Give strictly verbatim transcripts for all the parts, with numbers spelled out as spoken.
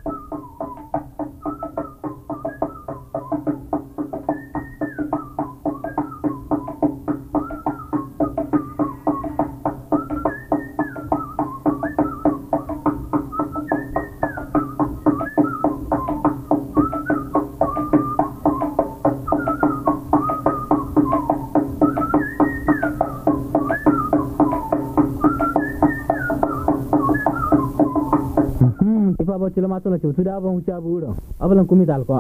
Ba cila mato la cutu da ban huce abu wurin abalan kumi da alkwa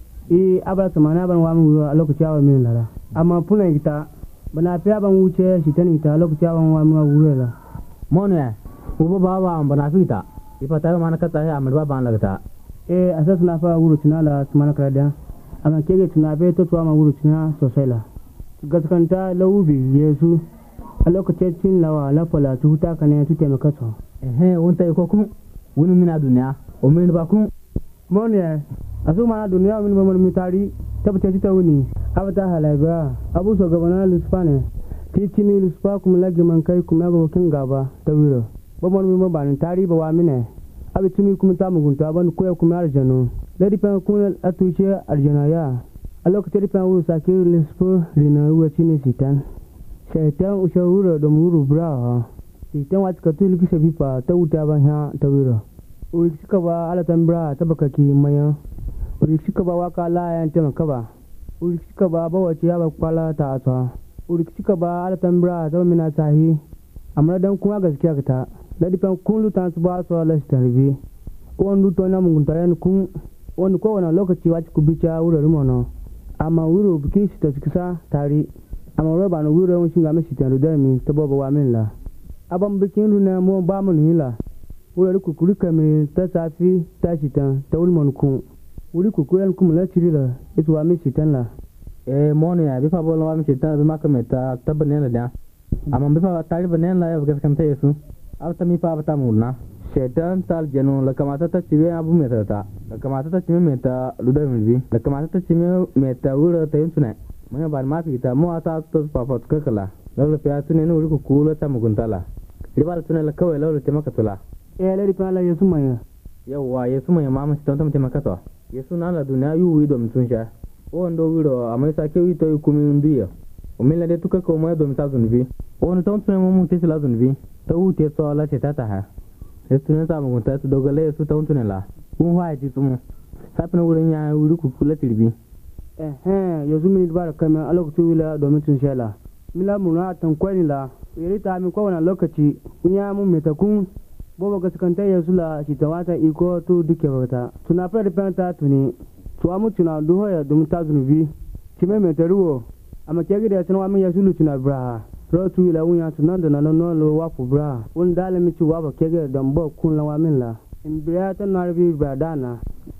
eh abala samana ban wa mu a lokaci awa min lara amma puna ita bana fiya ban wuce shi tani ta lokaci awa wa mu wurin la mono ya ubo ba ba bana fita ifa ta mana ka ta ya amma ban lagata eh asas na fa wuru tuna la samana ka da amma kege tuna be to tuwa ma wuru tuna sosai la gaskanta lawubi yesu a lokacin cin lawa la fala tu ta kane tu taimaka so eh wonta ko kuma wani mina duniya o min ba kun mon ya asu mana duniya min ba mun tari tabbata ta wuni abata halaiba abu so gabana luspane titi mi luspa kuma lagi man kai kuma ga kin gaba ta wiro ba mon min ba ni tari ba wa mine abi tumi kuma ta mugunta ban koya kuma arjano ladi pa kuma atushe arjana ya a lokacin pa wuru sake luspa rina wa chine sitan shaitan ushawuro da muru bra sitan wat ka tulu kisa bipa ta wuta ban ha ta wiro uri suka ba ala tambra ta bakaki maya uri suka ba waka la yan ta makaba uri suka ba ba wace ya ba kwala ta asa uri suka ba ala tambra ta mina sahi amma dan kuma gaskiya ka ta ladi pan kullu tan su ba so la starvi on du to na mun ta yan kun on ko wana lokaci wace ku bica wuri rumono amma wuri buki shi ta kisa tari amma roba no wuri on shinga mishi tan da mi ta baba wa min la abam bikin runa mo ba mun hila wuri kukuri kame ta safi ta shitan ta ulmon kun wuri kukuri an kuma la cirila ita wa mi shitan la eh mono ya bifa bolo wa mi shitan bi maka meta tabane la da amma bifa tari bane la ya gaskan ta yesu abta mi fa abta mulna shetan tal jeno la kamata ta ciwe abu meta ta la kamata ta ciwe meta luda mi bi la kamata ta ciwe meta wura ta yuntune mun ba ma fi ta mu ata to pa pa kakala la pe tune ne wuri kukula ta muguntala ribal tune la kawai la te maka tula eh ladi pa la yesu maya yawa yesu maya mama si tonta mutema kato yesu na la dunia yu wi do mtunsha o ndo wiro amai sa ke wi to kumi nduya o mila de tuka ko mo do mta zunvi o no tonta mo mu tesi la zunvi to u te so la cheta ta ha yesu na ta mo ta to dogale yesu tonta ne la un wa ji tumu sapna wurin ya wuri ku kula tirbi eh eh yesu mi bar kama a lokacin wila do mtunsha la mila muna tan kwani la yiri ta mi ko wana lokaci kunya mun meta kun bobo gaskanta yesu la shi tawata iko to duke wata tuna fara da panta tuni to amu tuna duho ya dum ta zunubi time me taruwo amma ke gida tuna amu yesu lu tuna bra rotu la wunya tuna da nan no lo wa fu bra won dale mi ci wa ba ke gida dan bo kun la wa min la in biya ta na bi bra dana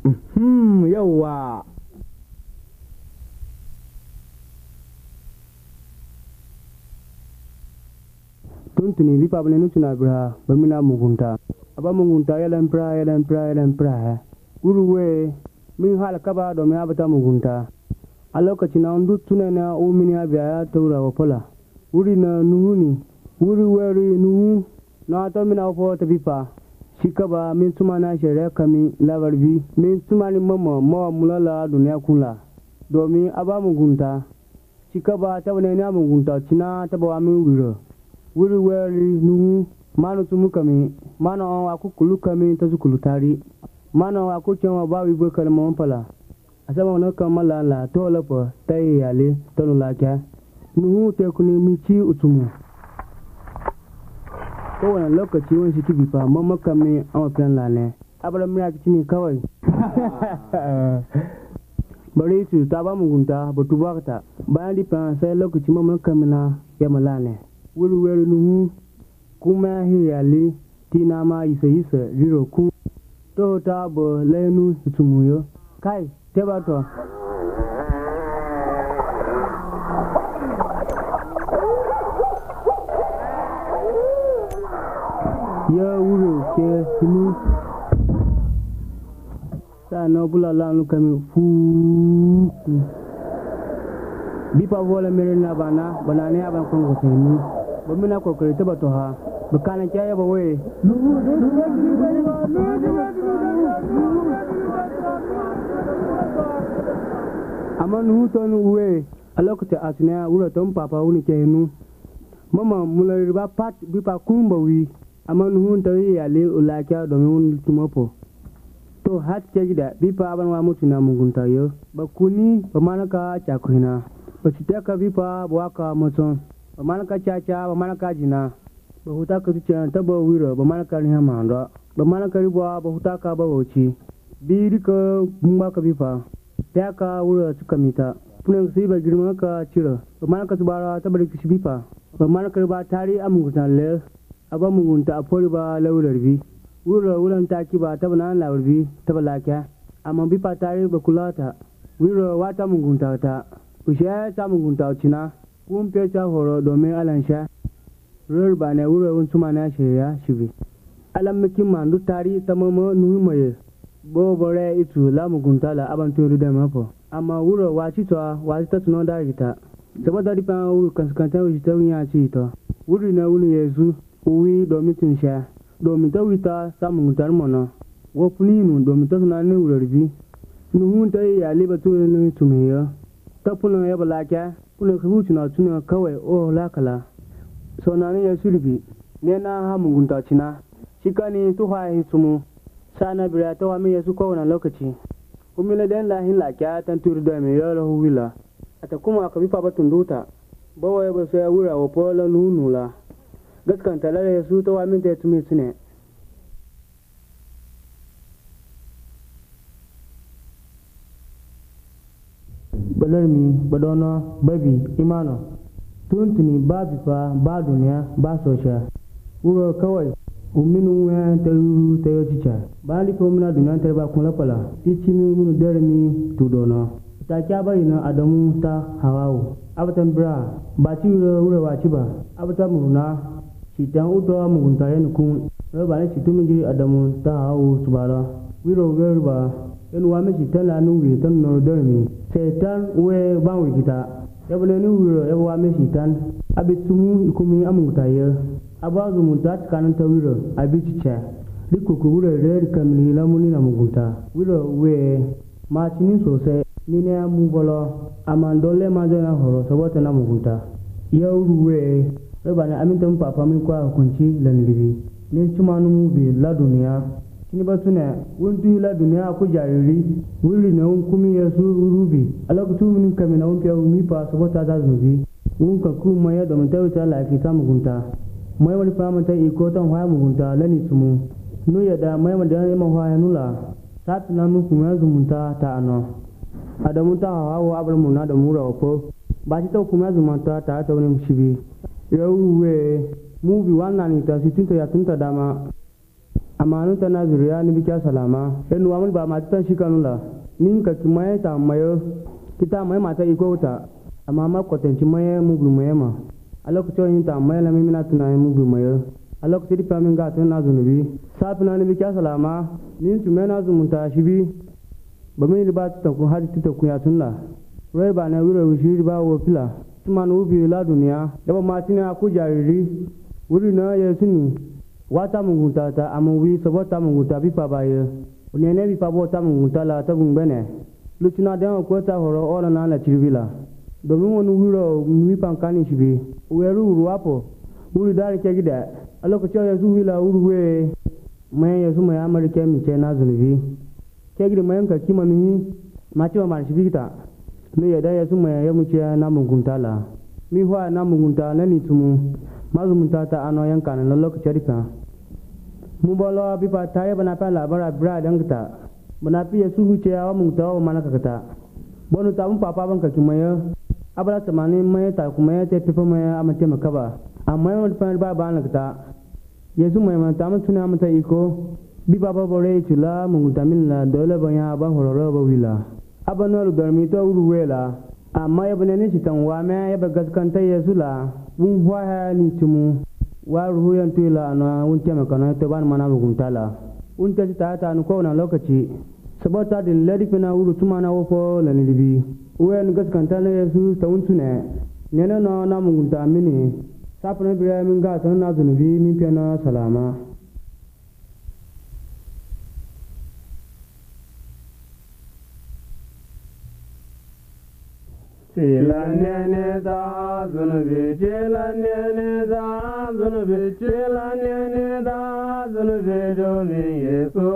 hmm yawa tuntuni bi pabne nu tuna bra ba mina mugunta aba mugunta yalan pra yalan pra yalan pra guruwe min hal kaba do mi abata mugunta a lokacin na ndu tuna na o mini abia ya taura wa pola wuri na nuhuni wuri weri nuhu na to mina fo ta bipa shikaba min tuma na shere kami labarbi min tuma ni mama mawa mulala duniya kula domin aba mugunta shikaba ta bane na mugunta cina ta ba min wuro wuri weri nuhu manu tumu kami mano wa kukulu kami ta zukulu tari mano wa ku cewa ba wi go kalma pala asaba no kamala la to la po tay yale to la kya nuhu te kuni mi ci utumu ko wannan lokaci wani shi kibi fa mamma kami an plan la ne abala mi ya ci ni kawai bari su ta ba mugunta batu ba ta bayan di pan sai lokaci mamma kamina ya malane wuri wuri nuhu kuma hiyali tina ma yisa yisa riro ku to ta bo lenu itumuyo kai teba to ya wuro ke sinu sa no bula la nu kami fu bipa vola mere na bana bana ne aban kon ko sinu bo mina ko ko teba to ha bakana kya ya ba we amma nu ton uwe a lokacin asina wura ton papa wuni ke nu mama mulari ba pat bi pa kumba wi amma nu ta yi ale ulaka domin tumopo to hat ke gida bi pa ban wa mutuna mugunta yo ba kuni ba manaka chakuina ba citaka bi pa bwaka moton ba manaka chacha ba manaka jina ba huta ka tuce ta ba wira ba manaka ni hamanda ba manaka riba ba huta ka ba wuci bi rika gumba ka bi pa ta ka wura suka mita punan sai ba girma ka cira ba manaka su bara ta bari kishi bi pa ba manaka ba tari amunguta le aba mugunta a fori ba laular bi wura wuran taki ba ta bana laular bi ta balaka amma bi pa tari ba kulata wura wata mugunta ta ushe ta mugunta cina kun feta horo domin alansha rur ba ne wura wun tuma na shirya shibi alam mikin mandu tari ta mama nuhi maye bo bore itu la mugunta la aban turu da mapo amma wura waci to waci ta tuno da gita saboda ripa wuru kaskanta wuci ta wunya ci to wuri na wuri yesu uwi domin tun sha domin ta wita samun mutar mono wo puninu domin ta suna ne wurarbi nuhun ta yi ya liba tu ne tumiyo ta puna ya balaka puna ku tuna tuna kawai o lakala so na ne ya surbi ne na ha mugunta cina shikani tu ha yi sumu sana bira ta wa me yasu ko wannan lokaci kumila den lahin lakya tan turu da me yalo huwila ata kuma ka bi fa batun duta bawa ya ba sai wura wa pola nunula gaskanta lare yasu ta wa min ta tumi sune balarmi badono babi imano tuntuni ba bifa ba duniya ba sosha wuro kawai uminu wa taru tayo chicha bali ko mina duniya tar ba kun lapala tichi mi munu dermi tudono ta kya bari na adamu ta hawawu abatan bra ba ci wuro wa ci ba abata muruna shitan udo mugunta yan kun ro ba ne shitu mi jiri adamu ta hawawu subala wiro gerba yan wa me shitan la nu wi tan no dermi setan we ban wi kita yabule ni wiro yabo wa me shitan abitumu ikumi amunguta ye abazu mutat kanan ta wiro abichicha liko ku wiro rer kamili lamuni na mugunta wiro we ma chini sosai ni ne amugolo amandole majana horo sabota na mugunta yauru we reba na aminta mu papa min kwa hukunci lanlibi ni chuma nu bi la duniya kini batuna wuntu la duniya ku jariri wuri na kumi yasu rubi alakutu min kamina un pya mi pa sabota da zubi un ka ku maya da mutawita la ki ta mugunta mai wani fama ta iko tan haya mugunta lani sumu nu ya da mai wanda ya ma haya nula sat na mu kuma zumunta ta ano adamu ta hawa abul munna da mura ko ba shi ta kuma zumunta ta ta wani shibi yauwe mu bi wannan ni ta sitinta ya tunta dama amanu ta na zuriya ni bi kya salama en wa mun ba ma ta shi kanula nin ka kimai ta mayo kita mai mata iko ta amma ma kwatanci mai mu bi mai ma a lokacin yin ta mai lamin mina tunanin mugu mai a lokacin da famin ga tun na zunubi safi na nabi kya salama nin su mai na zumunta shi bi ba mai riba ta ku hadi ta ku ya tunla rai ba na wuri wushi riba wa fila tuma na ubi la duniya da ba ma tina ku jariri wuri na ya suni wata mugunta ta amma wi sabota mugunta bi fa baye ne ne bi fa bota mugunta la ta gungbene lucina da ko ta horo ora na la tirvila domin wani wuro mi pankani shi bi weru ruwapo wuri dari ke gida a lokacin ya zuwi la wuri we mai ya su mai amurka mi ce na zunubi ke gida mai yanka kima ni ma ce ma shi bita ne ya da ya su mai ya mu ce na mugunta la mi huwa na mugunta na ni tumu ma zumunta ta ano yanka na lokacin rika mu bolo bi pa ta ya bana pa labara bra dangta bana pi ya su hu ce ya mu ta wa mana kakata bonu ta mun papa ban ka kimaya abala tamani mai ta kuma ya tafi fa mai amate makaba amma yawan fa ba ba na ta yesu mai mata mun tuna mata iko bi baba bore tula mun tamin la dole ban ya ba hororo ba wila abanor garmi to uruwela amma ya bane ni sitan wa me ya ba gaskanta yesu la mun huwa ha ni tumu wa ruyan tula na un tema kana to ban mana mun tala un ta ta ta ko na lokaci sabota din ladi fina uru tuma na wofo la ni libi uwen gaskanta na yesu ta untune nena no na mugunta mini sapna bira min ga tan na zunubi min pena salama Chilane da zunubi, chilane da zunubi, chilane da zunubi, domin Yesu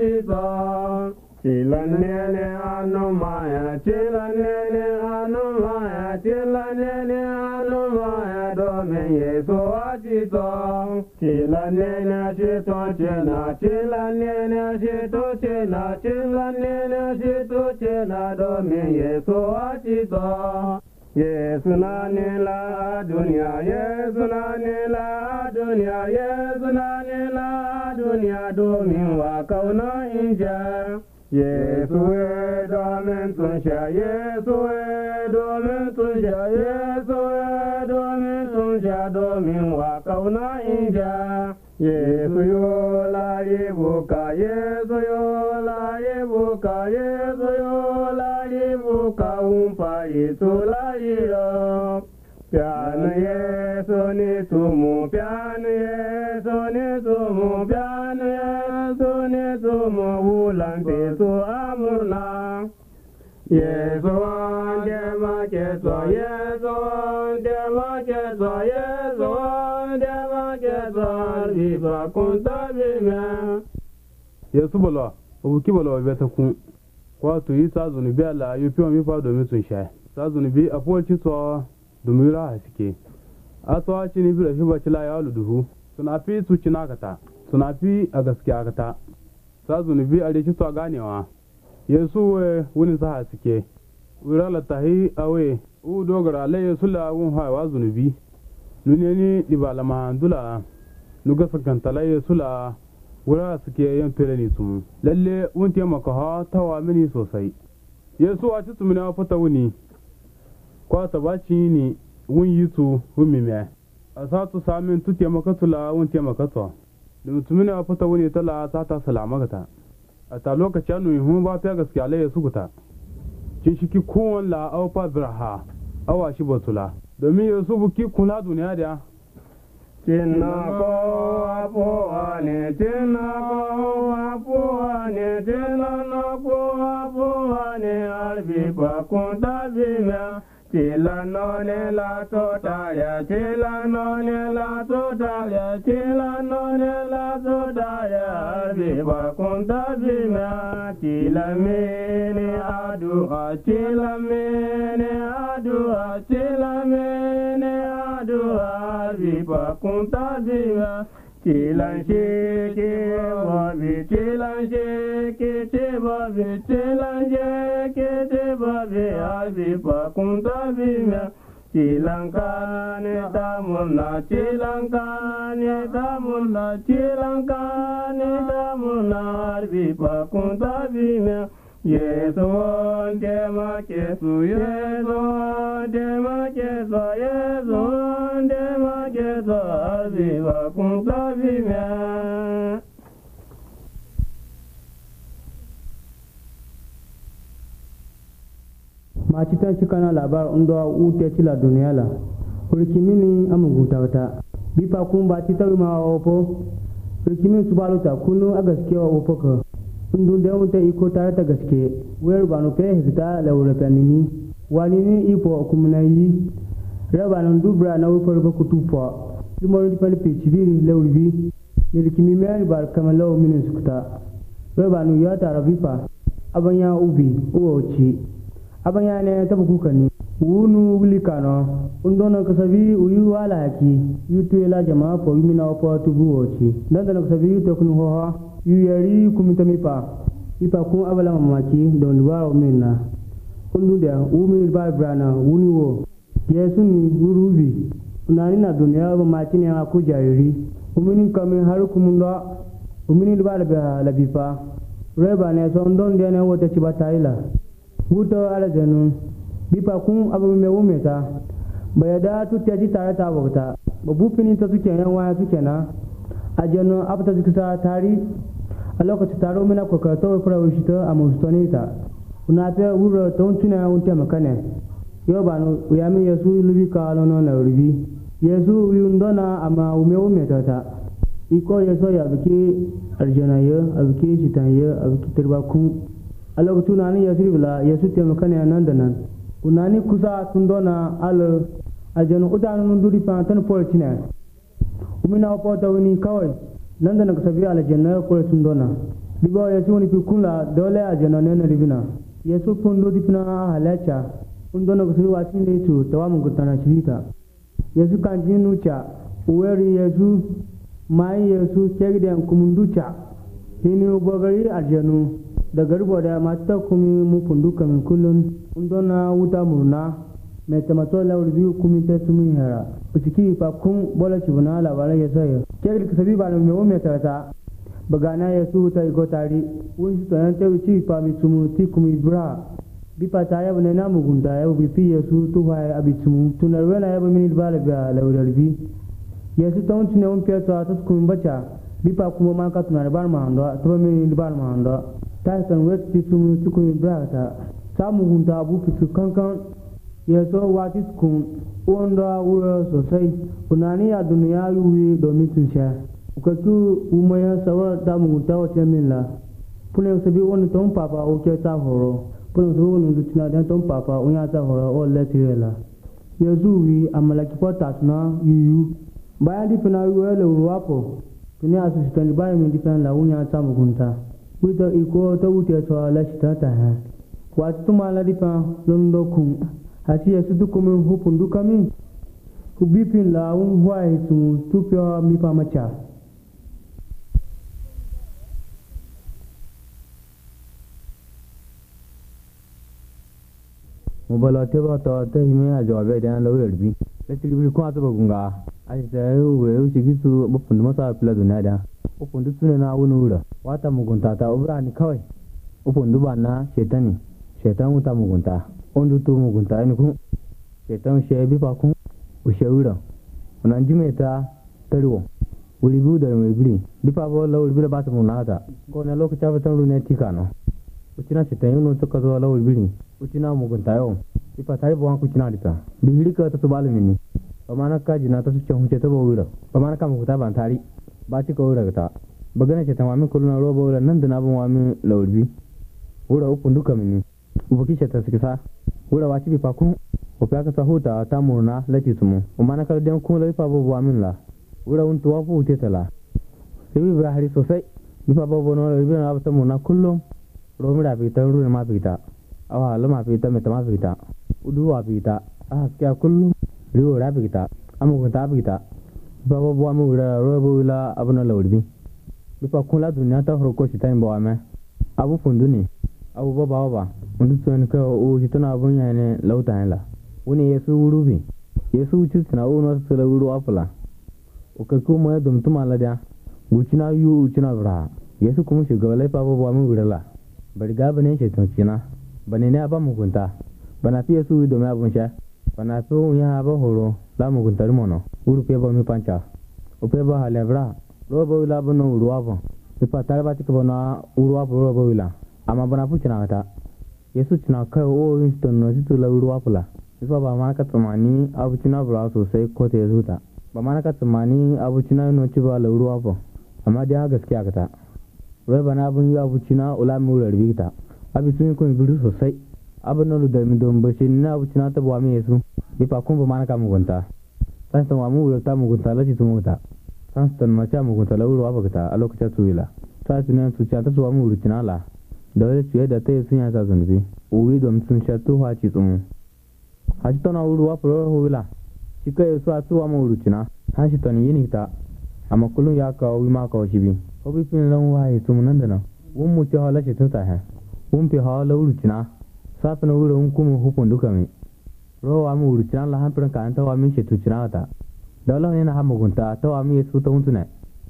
achito. Chilane anumaya, chilane anumaya, chilane anumaya, domin Yesu achito. Chilane achito chena, chilane achito chena, chilane achito chena, domin Yesu achito. Yesu na ne la dunia, Yesu na ne la dunia, Yesu na ne la dunia, domin wa kauna inja. Yesu e domin tunsha, Yesu e domin tunsha, Yesu e domin tunsha, domin wa kauna inja. Yesu yo la yebuka, Yesu yo la yebuka, Yesu yo la yebuka, umpa Yesu la yiro. Piano Yesu ni tumu, piano Yesu ni tumu, piano Yesu ni tumu, ulang Yesu amurna. Yesu ande makeso, Yesu ande makeso, Yesu ande makeso, viva kunta bime. Yesu bolo, obuki bolo beta kun. Kwa tu yi sa zuni bi ala yupi wa mi fa domin sun sha. Sa zuni bi apo ci so domin ra haske. Aso a ci ni bi da shi ba ci la ya luduhu. Suna fi su ci nakata, suna fi a gaskiya kata. Sa zuni bi a ci so ganewa. Yesu we wuni sa haske. Wira la tahi awe u dogara la Yesu la wun hawa zunubi. Nune ni dibala mahandula. Nuga sakanta la Yesu la wura suke yan fere ni su lalle wun taimaka ha tawa mini sosai. Yesu a ci tumina fata wuni kwa ta baci ni wun yi su wun mime a sa tu samin tu taimaka tula wun taimaka to da mutumina fata wuni tala ta ta salama gata a ta lokaci anu yi hun ba ta gaskiya la Yesu guta kin shiki kowan la aufa birha awa shi batula domin Yesu buki kula duniya da Tinako apuane, tinako apuane, tinako apuane, albipa kunta bime. Tila none la totaya, tila none la totaya, tila none la totaya, albipa kunta bime. Tila mene adua, tila mene adua, tila mene adua, albipa kunta bime. Tilan sheke babi, tilan sheke te babi, tilan sheke te babi, albipa kunta bime. Tilan kane tamuna, tilan kane tamuna, tilan kane tamuna, albipa kunta bime. Yesu ndema kesu, Yesu ndema kesu, Yesu ndema kesu, albipa kunta bime. Ma citan shi kana labar ndo ute ci la duniya la urkimini amuguta wata bipa kun ba ci tawi ma opo urkimin subaluta kunu a gaskiya opo ka ndun da wata iko tare ta gaske wayar ba no fe hita la wuratanini wani ni ipo kumna yi raba nan dubra na wufar ba kutufa dumar di palpe civili la urbi urkimi mai bar kamalo minin sukuta raba nu ya tara bipa abanya ubi uoci abanya ne tabu kukani wunu wilikano undono kasabi uyu wala haki yutu ela jama po yimina opo tubu ochi ndanda kasabi to kunu ho yu yari kumitamipa ipa kun abala mamaki don waro minna kundu da umi ba brana wuni wo yesu ni gurubi unani na dunya ba mati ne aku jariri umini kamin har kumunda umini ba da labifa reba ne so ndon de ne wota ci bataila wuto ala janu bipa kun abu me wumeta bayada tutte ji tare ta bauta babu fini ta suke yan waya suke na ajano abta zikta tari a lokacin taro mina kokarta fara wushita a mustonita una ta wuro ton tuna unta makane yo banu uyami yesu lubi ka lono na rubi yesu yundona ama ume wumeta ta iko yeso ya biki arjana yo abiki shitan yo abiki tirba kun a lokacin nan yesu bila yesu te makane nan da nan unani kusa tundona al aljanu utanu duri fa tan porcina umina opota wini kawai nan da naka sabi aljanna ko tundona dibo ya tuni fi kula dole aljanna ne na libina yesu pundu dipna halacha undona ko suru wati ne tu tawamu gutana shirita yesu kan jinu cha uweri yesu mai yesu tegden kumunducha hini ubogari aljanu da garbo da mata kumi mu pundu kamin kullun undona wuta murna mai tamato lawri biyu kumi ta tumi hera usiki fa kun bola cibuna labara ya sayo kegil kasabi ba no mewo mai tarata bagana yesu ta iko tari wun su tanan ta wuci fa mi tumu ti kumi bra bi pata ya bane na mugunta ya bi fi yesu tu ha abi tumu tunar wala ya ba min bala ba lawri bi yesu ta wuci ne won peto ta kun bacha bi pa kuma ma ka tunar bar ma ando to min bar ma ando ta san wetti tumu ti kumi bra ta ta mugunta abu ki kankan yeso wati kun wanda wura sosai kunani a duniya yuwi domin sun sha ukatu umaya sawa da mugunta wata min la pune sabi wani ton papa o ke ta horo pune so wani dutina dan ton papa o ya ta horo o letirela yesu wi amalaki pota na yuyu bayan di fina yuwe le wapo tuni asu sitani bayan min di fina la unya ta mugunta wita iko ta wuce to la shita ta ha watu mala di fa londo kun hati yesu dukumin hupun dukami kubipin la un huai tu tupio mi pa macha mobala te ba ta te hime a jawabe dan lawo yarbi lati bi ko ata bagunga ai da we u shigi su bufun masa pla duniya da bufun du tune na wuni wura wata mugunta ta ubrani kawai bufun du bana shetani shetan wuta mugunta ondu to mugunta ni ku shetan shebi pa ku u shewira onan jimeta tarwo wuri bu da mai biri bi pa bo lawo biri ba ta munata ko na lokacin ba tan rune tikano ucina shetan yuno to ka zo lawo biri ucina mugunta yo bi pa tai bo an kucina dita bi hiri ka ta subal minni pamana ka jina ta su chon ce ta bo wira pamana ka mugunta ban tari ba ci ko wira ta bagana shetan wa min kuluna robo wira nan da na bon wa min lawo bi wura upun duka minni ubuki shetan sikisa wura wati bi pakun o paka ta huta ta murna lati sumu o mana kala den kun lai fa bobo amin la wura un tuwa fu tetala sai bi hari sosai bi fa bobo no bi na ta murna kullum romi da bi ta ru ma bi ta awa la ma bi ta me ta ma bi ta udu wa bi ta a kya kullum riwo ra bi ta amu ko ta bi ta ba bobo amu wura robo la abuna lawdi bi fa kun la dunya ta horo ko shi tan bo ame abu funduni abu baba baba wanda tsohon ka o shi tana abun ya ne lauta la wani yesu wurubi yesu wuci suna uno su la wuru afula o ka kuma ya dumtu malada wucina yu wucina bra yesu kuma shugaba laifa ba ba mu wurala bari ga bane shi tuncina bane ne ba mugunta bana fi yesu do me abun sha bana fi ya ba horo la mugunta mono wuru pe ba mi pancha o pe ba hale bra robo la bono wuru afo pe patar ba tikbo na wuru afo robo la ama bana fucina ta yesu cina kai o inston no situ la wuru afula ifa ba ma ka tsamani abu cina bra sosai ko ta yesu ta ba ma ka tsamani abu cina no ci ba la wuru afo amma dai gaskiya ka ta rai bana abun yi abu cina ula mu rarbi ta abi sun ko bidu sosai abu no da mi don ba shi na abu cina ta ba mi yesu ifa kun ba ma ka mugunta san ta mu wuru ta mugunta la ci tumu ta san ta ma ta mugunta la wuru afo ta a lokacin tuwila ta tunan su ta ta su mu wuru cina la da wani ciye da ta yi sun yasa zunubi uwi domin sun sha tuwa ci tsumu haji tana wuruwa furar hula shi kai su a tuwa ma wurucina ha shi tani yini ta amma kullum ya kawo wi ma kawo shi bi ko bi fin ran waye tsumu nan da nan wun mu ci hala shi tun sahe wun fi hala wurucina safi na wuri wun kuma hukun duka mai rawa mu wurucina la hanfirin ka an tawa min shi tucina ta da wala ne na ha mugunta tawa min yesu ta wuntuna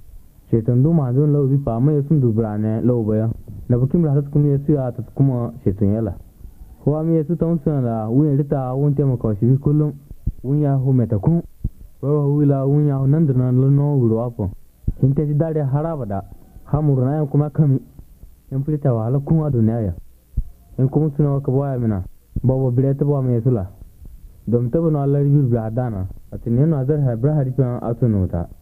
shetan du ma zon lawi fa mai sun dubra ne lawo baya na bukin da ta kuma yesu ya ta kuma shetan yala ko ami yesu ta wuntuna la wun rita wun tema ko shi kullum wun ya hu meta kun ro wila wun ya nan da nan no wuro afo in ta ji dare haraba da hamurna yan kuma kami in fita wala kun a duniya in kuma suna ka boya mina babu bileta ba mai sula dom ta bana Allah ribir bi adana atinin nazar ha ibrahim a tunuta